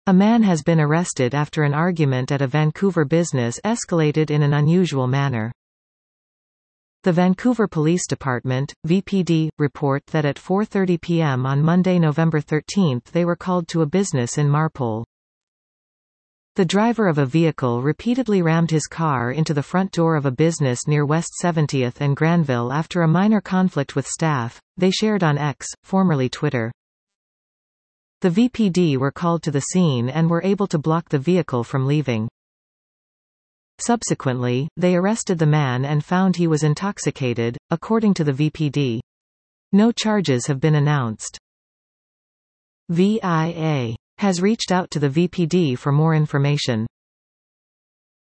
A man has been arrested after an argument at a Vancouver business escalated in an unusual manner. The Vancouver Police Department, VPD, report that at 4:30 p.m. on Monday, November 13 they were called to a business in Marpole. The driver of a vehicle repeatedly rammed his car into the front door of a business near West 70th and Granville after a minor conflict with staff, they shared on X, formerly Twitter. The VPD were called to the scene and were able to block the vehicle from leaving. Subsequently, they arrested the man and found he was intoxicated, according to the VPD. No charges have been announced. VIA has reached out to the VPD for more information.